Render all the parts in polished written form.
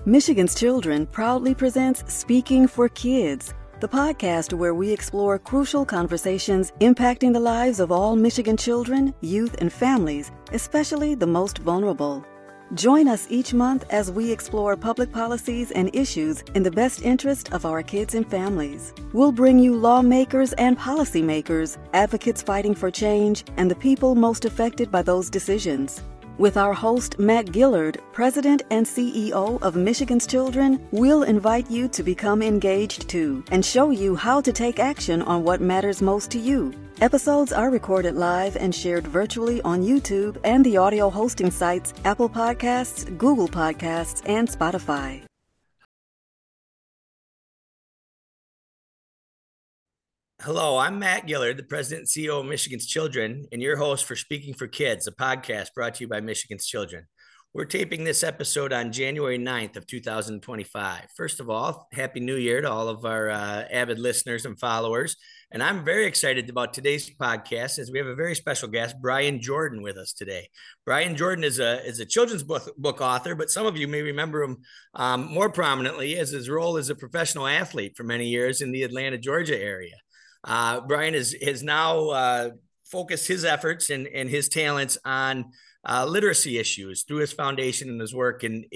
Michigan's Children proudly presents Speaking for Kids, the podcast where we explore crucial conversations impacting the lives of all Michigan children, youth, and families, especially the most vulnerable. Join us each month as we explore public policies and issues in the best interest of our kids and families. We'll bring you lawmakers and policymakers, advocates fighting for change, and the people most affected by those decisions. With our host, Matt Gillard, President and CEO of Michigan's Children, we'll invite you to become engaged too and show you how to take action on what matters most to you. Episodes are recorded live and shared virtually on YouTube and the audio hosting sites Apple Podcasts, Google Podcasts, and Spotify. Hello, I'm Matt Gillard, the President and CEO of Michigan's Children, and your host for Speaking for Kids, a podcast brought to you by Michigan's Children. We're taping this episode on January 9th of 2025. First of all, Happy New Year to all of our avid listeners and followers. And I'm very excited about today's podcast as we have a very special guest, Brian Jordan, with us today. Brian Jordan is a children's book author, but some of you may remember him more prominently as his role as a professional athlete for many years in the Atlanta, Georgia area. Brian has now focused his efforts and his talents on literacy issues through his foundation and his work in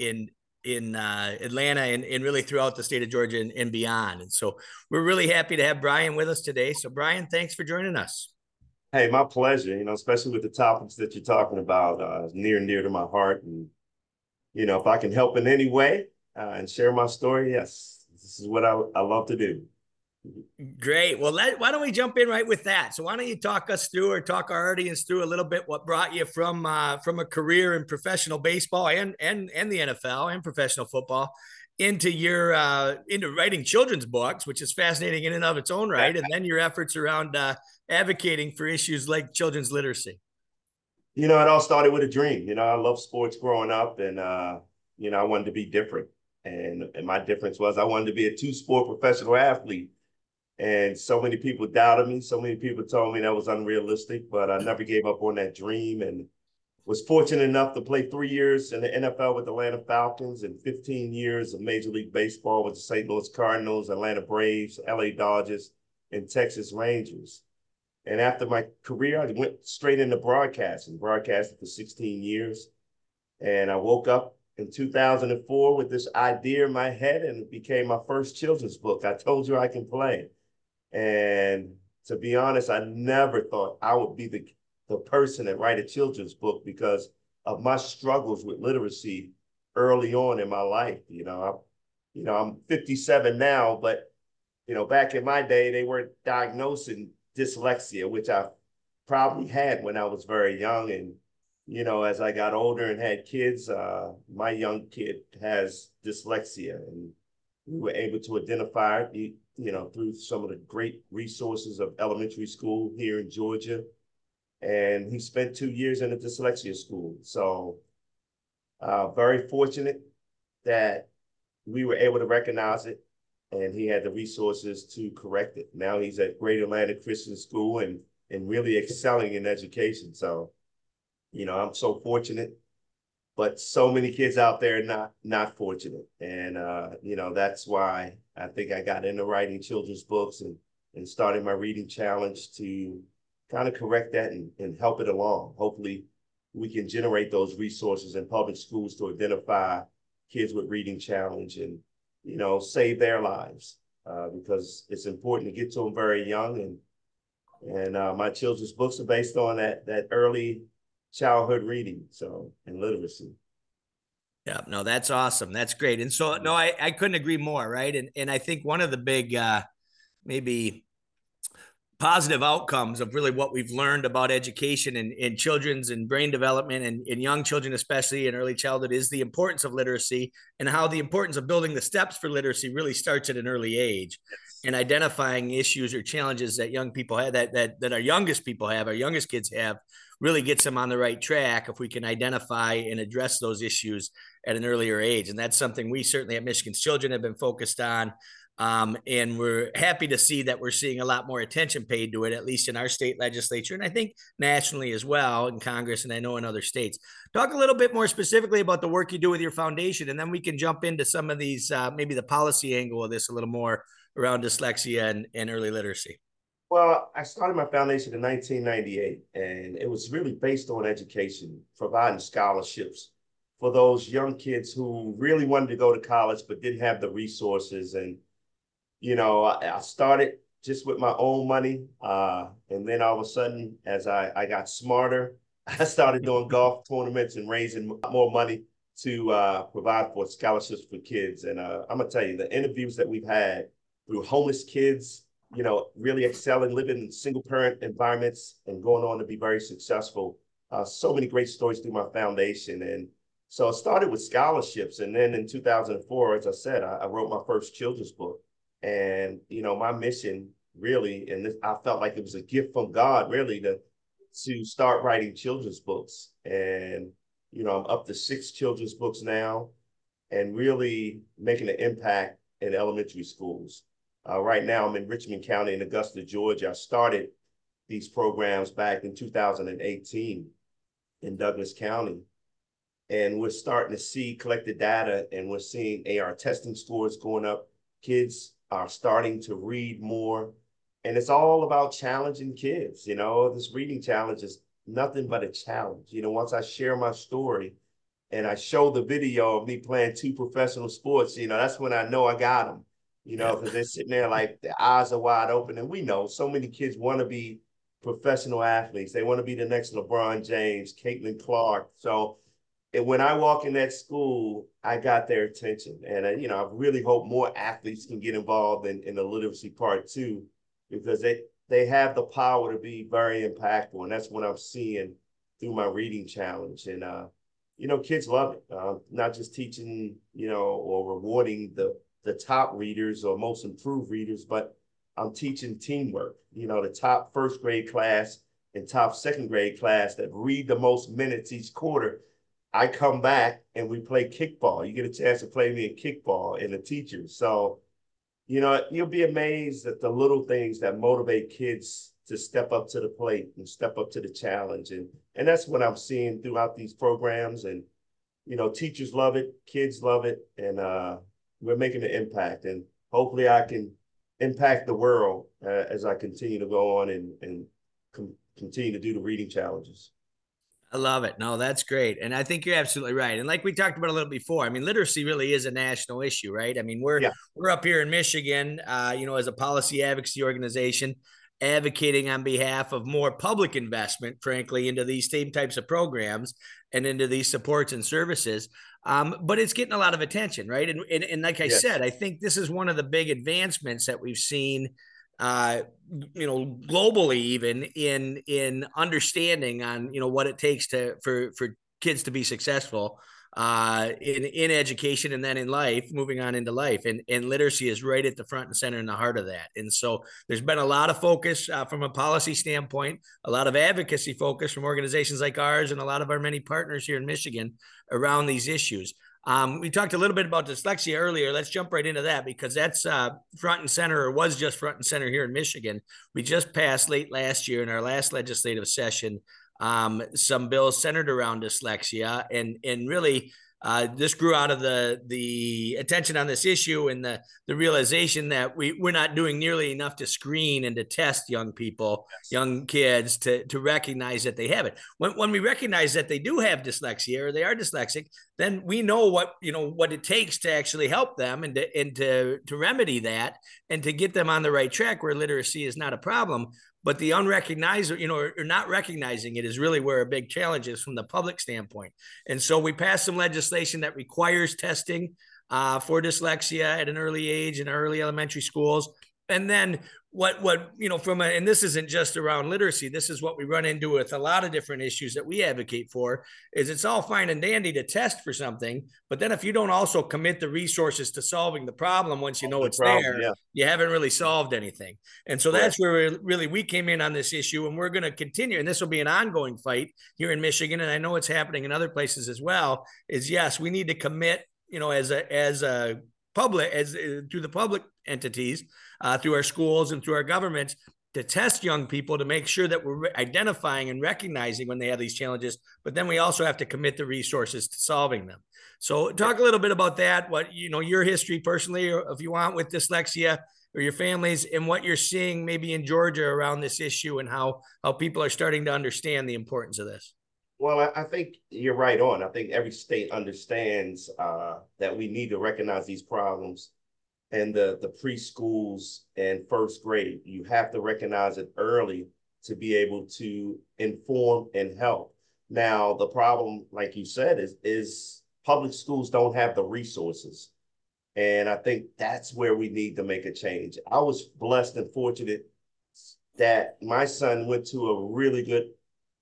Atlanta and really throughout the state of Georgia and beyond. And so we're really happy to have Brian with us today. So Brian, thanks for joining us. Hey, my pleasure. Especially with the topics that you're talking about, near and dear to my heart. And, if I can help in any way and share my story, yes, this is what I love to do. Great. Well, why don't we jump in right with that? So why don't you talk our audience through a little bit what brought you from a career in professional baseball and the NFL and professional football into into writing children's books, which is fascinating in and of its own right, and then your efforts around advocating for issues like children's literacy. It all started with a dream. I love sports growing up, and I wanted to be different. And my difference was I wanted to be a two-sport professional athlete. And so many people doubted me. So many people told me that was unrealistic, but I never gave up on that dream and was fortunate enough to play 3 years in the NFL with the Atlanta Falcons and 15 years of Major League Baseball with the St. Louis Cardinals, Atlanta Braves, LA Dodgers, and Texas Rangers. And after my career, I went straight into broadcasting for 16 years. And I woke up in 2004 with this idea in my head, and it became my first children's book, I Told You I Can Play. And to be honest, I never thought I would be the person that write a children's book because of my struggles with literacy early on in my life. I'm 57 now, but back in my day, they weren't diagnosing dyslexia, which I probably had when I was very young. And as I got older and had kids, my young kid has dyslexia, and we were able to identify it, through some of the great resources of elementary school here in Georgia. And he spent 2 years in a dyslexia school. So very fortunate that we were able to recognize it, and he had the resources to correct it. Now he's at Great Atlanta Christian School and really excelling in education. So, I'm so fortunate, but so many kids out there not fortunate. And, that's why I think I got into writing children's books and started my reading challenge to kind of correct that and help it along. Hopefully we can generate those resources in public schools to identify kids with reading challenge and, save their lives because it's important to get to them very young. And my children's books are based on that early childhood reading, and literacy. Yeah, no, that's awesome. That's great. And so, no, I couldn't agree more. Right. And I think one of the big, maybe positive outcomes of really what we've learned about education and children's and brain development and young children, especially in early childhood, is the importance of literacy and how the importance of building the steps for literacy really starts at an early age and identifying issues or challenges that young people have, that our youngest people have, our youngest kids have, really gets them on the right track if we can identify and address those issues at an earlier age. And that's something we certainly at Michigan's Children have been focused on And we're happy to see that we're seeing a lot more attention paid to it, at least in our state legislature, and I think nationally as well in Congress, and I know in other states. Talk a little bit more specifically about the work you do with your foundation, and then we can jump into some of these, maybe the policy angle of this a little more around dyslexia and early literacy. Well, I started my foundation in 1998, and it was really based on education, providing scholarships for those young kids who really wanted to go to college but didn't have the resources. And I started just with my own money. And then all of a sudden, as I got smarter, I started doing golf tournaments and raising more money to provide for scholarships for kids. And I'm going to tell you, the interviews that we've had through homeless kids, really excelling, living in single parent environments and going on to be very successful. So many great stories through my foundation. And so I started with scholarships. And then in 2004, as I said, I wrote my first children's book. And, my mission really, and I felt like it was a gift from God, really, to start writing children's books. And, I'm up to 6 children's books now and really making an impact in elementary schools. Right now, I'm in Richmond County in Augusta, Georgia. I started these programs back in 2018 in Douglas County. And we're starting to see collected data, and we're seeing AR testing scores going up. Kids are starting to read more. And it's all about challenging kids. This reading challenge is nothing but a challenge. Once I share my story and I show the video of me playing 2 professional sports, that's when I know I got them. Because they're sitting there like their eyes are wide open. And we know so many kids want to be professional athletes. They want to be the next LeBron James, Caitlin Clark. So when I walk in that school, I got their attention. And, I really hope more athletes can get involved in the literacy part too, because they have the power to be very impactful. And that's what I'm seeing through my reading challenge. And, kids love it. Not just teaching, or rewarding the top readers or most improved readers, but I'm teaching teamwork. The top first grade class and top second grade class that read the most minutes each quarter, I come back and we play kickball. You get a chance to play me in kickball and the teachers. So, you'll be amazed at the little things that motivate kids to step up to the plate and step up to the challenge. And that's what I'm seeing throughout these programs. And, teachers love it, kids love it, and we're making an impact. And hopefully I can impact the world as I continue to go on and continue to do the reading challenges. I love it. No, that's great. And I think you're absolutely right. And like we talked about a little before, I mean, literacy really is a national issue, right? I mean, we're up here in Michigan, as a policy advocacy organization, advocating on behalf of more public investment, frankly, into these same types of programs and into these supports and services. But it's getting a lot of attention, right? And like I said, I think this is one of the big advancements that we've seen, globally, even in understanding on, what it takes for kids to be successful in education and then in life, moving on into life. And literacy is right at the front and center in the heart of that. And so there's been a lot of focus from a policy standpoint, a lot of advocacy focus from organizations like ours and a lot of our many partners here in Michigan around these issues. We talked a little bit about dyslexia earlier. Let's jump right into that because that's front and center, or was just front and center here in Michigan. We just passed late last year in our last legislative session some bills centered around dyslexia, and really this grew out of the attention on this issue and the realization that we're not doing nearly enough to screen and to test young people, young kids to recognize that they have it. When we recognize that they do have dyslexia or they are dyslexic, then we know what it takes to actually help them and to remedy that and to get them on the right track where literacy is not a problem. But the unrecognized, or not recognizing it is really where a big challenge is from the public standpoint. And so we passed some legislation that requires testing for dyslexia at an early age in early elementary schools. And then and this isn't just around literacy, this is what we run into with a lot of different issues that we advocate for, is it's all fine and dandy to test for something, but then if you don't also commit the resources to solving the problem once you know it's there, you haven't really solved anything. And so that's where we came in on this issue, and we're going to continue, and this will be an ongoing fight here in Michigan, and I know it's happening in other places as well, is yes, we need to commit, as a public, as through the public entities, through our schools and through our governments, to test young people to make sure that we're identifying and recognizing when they have these challenges, but then we also have to commit the resources to solving them. So talk a little bit about that, what, your history personally, or if you want, with dyslexia or your families, and what you're seeing maybe in Georgia around this issue, and how people are starting to understand the importance of this. Well, I think you're right on. I think every state understands that we need to recognize these problems. And the preschools and first grade, you have to recognize it early to be able to inform and help. Now, the problem, like you said, is public schools don't have the resources. And I think that's where we need to make a change. I was blessed and fortunate that my son went to a really good,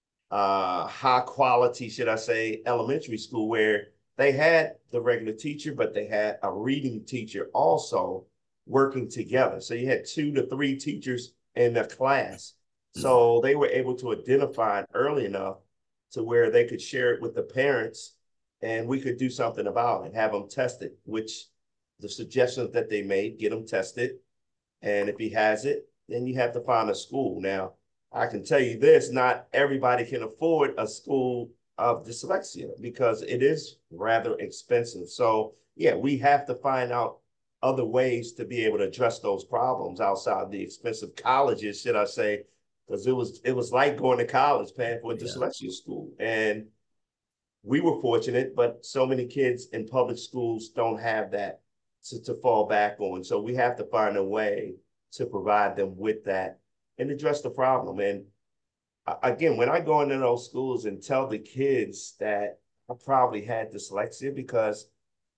high quality, should I say, elementary school, where they had the regular teacher, but they had a reading teacher also working together. So you had 2 to 3 teachers in the class. So they were able to identify it early enough to where they could share it with the parents, and we could do something about it, have them tested, which the suggestions that they made, get them tested. And if he has it, then you have to find a school. Now, I can tell you this, not everybody can afford a school of dyslexia because it is rather expensive. So yeah, we have to find out other ways to be able to address those problems outside the expensive colleges, should I say, because it was like going to college, paying for a dyslexia school. And we were fortunate, but so many kids in public schools don't have that to fall back on. So we have to find a way to provide them with that and address the problem. And again, when I go into those schools and tell the kids that I probably had dyslexia because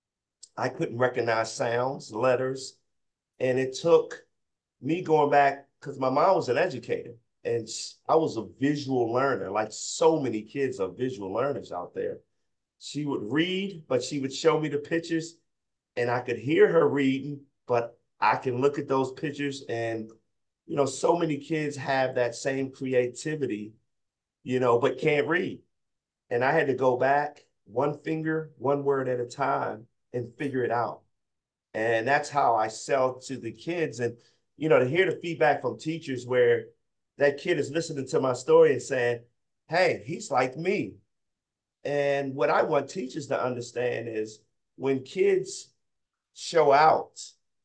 I couldn't recognize sounds, letters, and it took me going back, because my mom was an educator and I was a visual learner, like so many kids are visual learners out there. She would read, but she would show me the pictures and I could hear her reading, but I can look at those pictures and so many kids have that same creativity, but can't read. And I had to go back one finger, one word at a time and figure it out. And that's how I sell to the kids. And, to hear the feedback from teachers where that kid is listening to my story and saying, hey, he's like me. And what I want teachers to understand is when kids show out,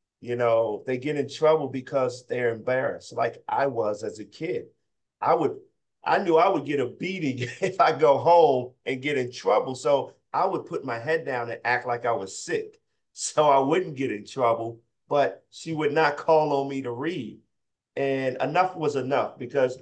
they get in trouble because they're embarrassed, like I was as a kid. I knew I would get a beating if I go home and get in trouble. So I would put my head down and act like I was sick so I wouldn't get in trouble, but she would not call on me to read. And enough was enough because,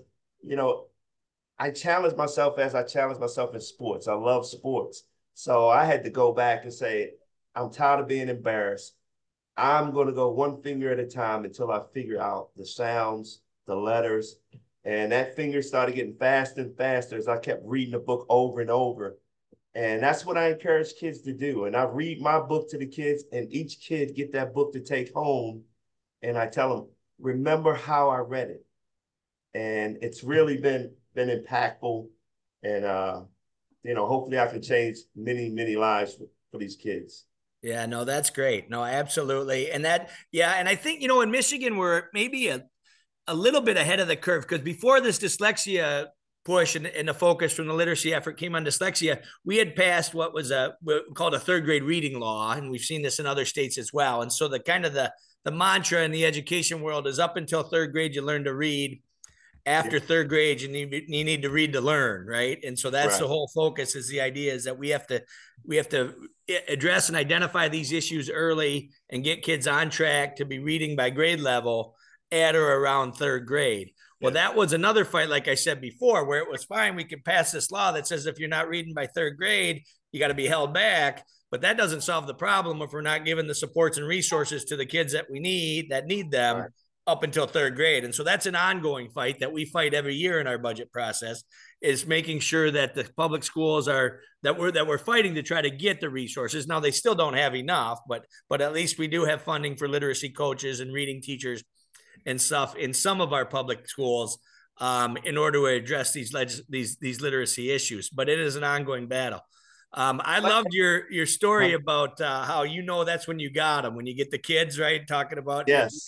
I challenged myself as I challenged myself in sports. I love sports. So I had to go back and say, I'm tired of being embarrassed. I'm going to go one finger at a time until I figure out the sounds, the letters. And that finger started getting faster and faster as I kept reading the book over and over. And that's what I encourage kids to do. And I read my book to the kids, and each kid get that book to take home. And I tell them, remember how I read it. And it's really been impactful. And, hopefully I can change many, many lives for these kids. Yeah, no, that's great. No, absolutely. And and I think, in Michigan, we're maybe a little bit ahead of the curve, because before this dyslexia push and the focus from the literacy effort came on dyslexia, we had passed what was called a 3rd grade reading law. And we've seen this in other states as well. And so the mantra in the education world is up until 3rd grade, you learn to read. After 3rd grade, you need to read to learn, right? And so that's right. The whole focus is the idea is that we have to address and identify these issues early and get kids on track to be reading by grade level at or around 3rd grade. Well, that was another fight, like I said before, where it was fine. We could pass this law that says if you're not reading by 3rd grade, you got to be held back. But that doesn't solve the problem if we're not giving the supports and resources to the kids that need them. Right. Up until 3rd grade. And so that's an ongoing fight that we fight every year in our budget process, is making sure that the public schools that we're fighting to try to get the resources. Now they still don't have enough, but at least we do have funding for literacy coaches and reading teachers and stuff in some of our public schools in order to address these literacy issues. But it is an ongoing battle. I loved your story about how that's when you got them, when you get the kids, right? Talking about Yes.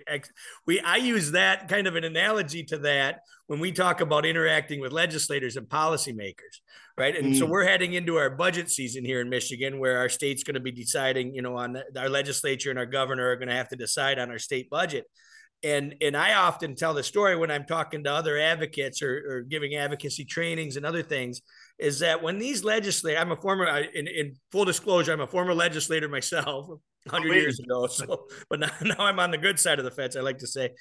I use that kind of an analogy to that when we talk about interacting with legislators and policymakers, right? And so we're heading into our budget season here in Michigan, where our state's going to be deciding, on our legislature and our governor are going to have to decide on our state budget. And I often tell the story when I'm talking to other advocates or giving advocacy trainings and other things, is that when these legislators, I'm a former, in full disclosure, I'm a former legislator myself 100 years ago. So, but now I'm on the good side of the fence, I like to say.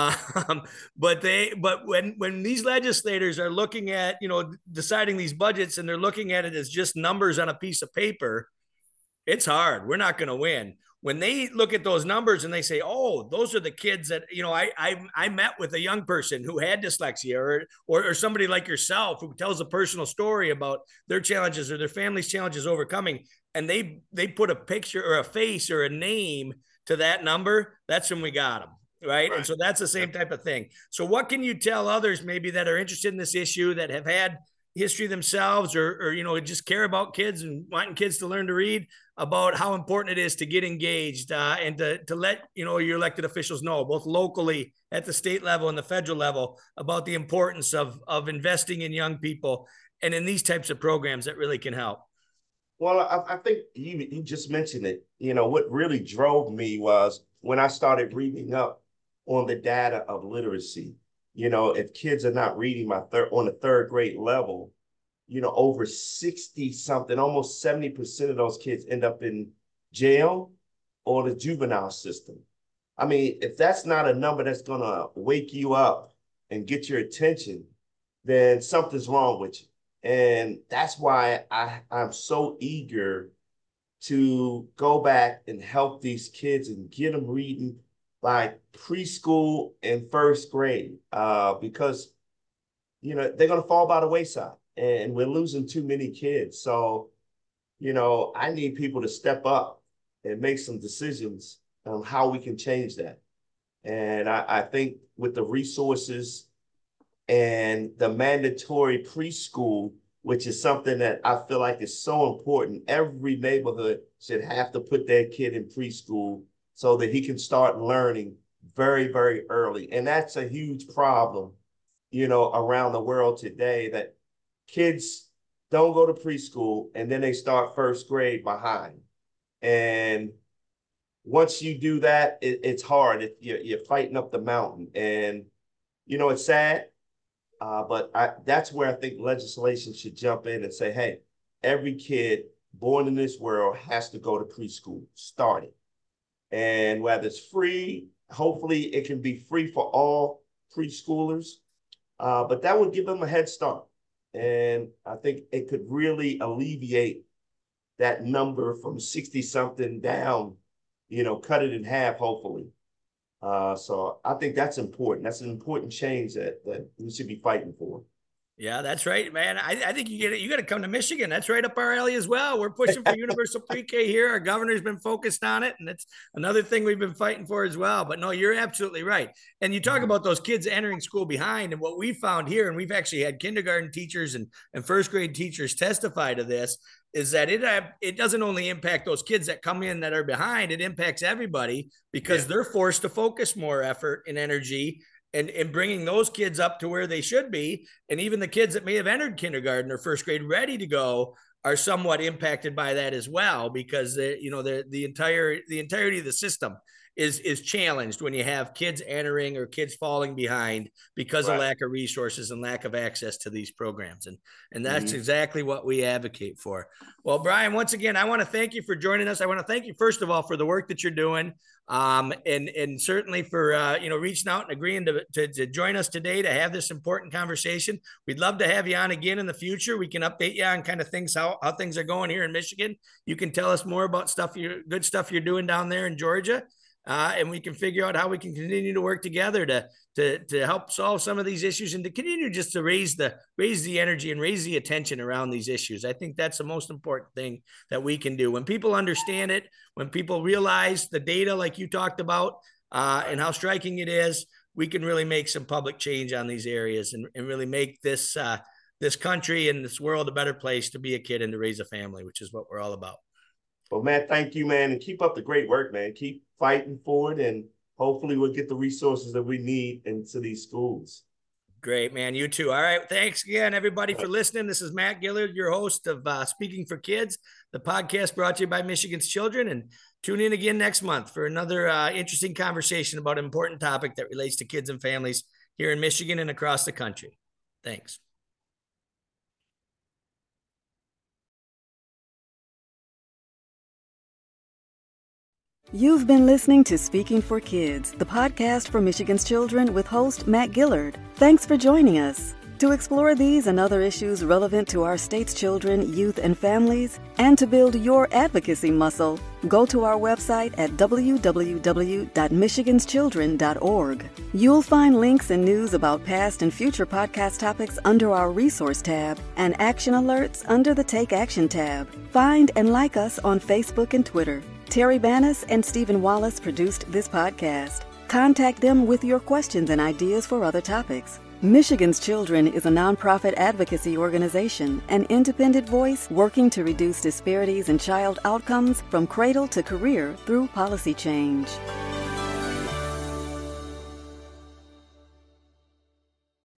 But when these legislators are looking at, deciding these budgets, and they're looking at it as just numbers on a piece of paper, it's hard. We're not going to win. When they look at those numbers and they say, oh, those are the kids that, I met with a young person who had dyslexia or somebody like yourself who tells a personal story about their challenges or their family's challenges overcoming, and they put a picture or a face or a name to that number, that's when we got them. Right. And so that's the same type of thing. So what can you tell others maybe that are interested in this issue, that have had history themselves or just care about kids and wanting kids to learn to read, about how important it is to get engaged and to let your elected officials know, both locally at the state level and the federal level, about the importance of investing in young people and in these types of programs that really can help? Well, I think you just mentioned it. What really drove me was when I started reading up on the data of literacy. If kids are not reading on the third grade level, over 60 something, almost 70% of those kids end up in jail or the juvenile system. I mean, if that's not a number that's going to wake you up and get your attention, then something's wrong with you. And that's why I'm so eager to go back and help these kids and get them reading by preschool and first grade, because, they're going to fall by the wayside and we're losing too many kids. So, I need people to step up and make some decisions on how we can change that. And I think with the resources and the mandatory preschool, which is something that I feel like is so important, every neighborhood should have to put their kid in preschool so that he can start learning very, very early. And that's a huge problem, around the world today, that kids don't go to preschool and then they start first grade behind. And once you do that, it's hard. You're fighting up the mountain. And, it's sad, but that's where I think legislation should jump in and say, hey, every kid born in this world has to go to preschool, start it. And whether it's free, hopefully it can be free for all preschoolers, but that would give them a head start. And I think it could really alleviate that number from 60 something down, cut it in half, hopefully. So I think that's important. That's an important change that we should be fighting for. Yeah, that's right, man. I think you got to come to Michigan. That's right up our alley as well. We're pushing for universal pre-K here. Our governor's been focused on it, and it's another thing we've been fighting for as well. But no, you're absolutely right. And you talk about those kids entering school behind, and what we found here, and we've actually had kindergarten teachers and first grade teachers testify to this, is that it doesn't only impact those kids that come in that are behind, it impacts everybody because they're forced to focus more effort and energy and bringing those kids up to where they should be. And even the kids that may have entered kindergarten or first grade ready to go are somewhat impacted by that as well, because the entirety of the system is challenged when you have kids entering or kids falling behind because of lack of resources and lack of access to these programs. And that's exactly what we advocate for. Well, Brian, once again, I want to thank you for joining us. I want to thank you, first of all, for the work that you're doing. And certainly for, reaching out and agreeing to join us today to have this important conversation. We'd love to have you on again in the future. We can update you on kind of things, how things are going here in Michigan. You can tell us more about good stuff you're doing down there in Georgia. And we can figure out how we can continue to work together to help solve some of these issues and to continue just to raise the energy and raise the attention around these issues. I think that's the most important thing that we can do. When people understand it, when people realize the data like you talked about and how striking it is, we can really make some public change on these areas and really make this this country and this world a better place to be a kid and to raise a family, which is what we're all about. Well, man, thank you, man. And keep up the great work, man. Keep fighting for it. And hopefully we'll get the resources that we need into these schools. Great, man. You too. All right. Thanks again, everybody, for listening. This is Matt Gillard, your host of Speaking for Kids, the podcast brought to you by Michigan's Children. And tune in again next month for another interesting conversation about an important topic that relates to kids and families here in Michigan and across the country. Thanks. You've been listening to Speaking for Kids, the podcast for Michigan's Children with host Matt Gillard. Thanks for joining us. To explore these and other issues relevant to our state's children, youth, and families, and to build your advocacy muscle, go to our website at www.michiganschildren.org. You'll find links and news about past and future podcast topics under our Resource tab and action alerts under the Take Action tab. Find and like us on Facebook and Twitter. Terry Bannis and Stephen Wallace produced this podcast. Contact them with your questions and ideas for other topics. Michigan's Children is a nonprofit advocacy organization, an independent voice working to reduce disparities in child outcomes from cradle to career through policy change.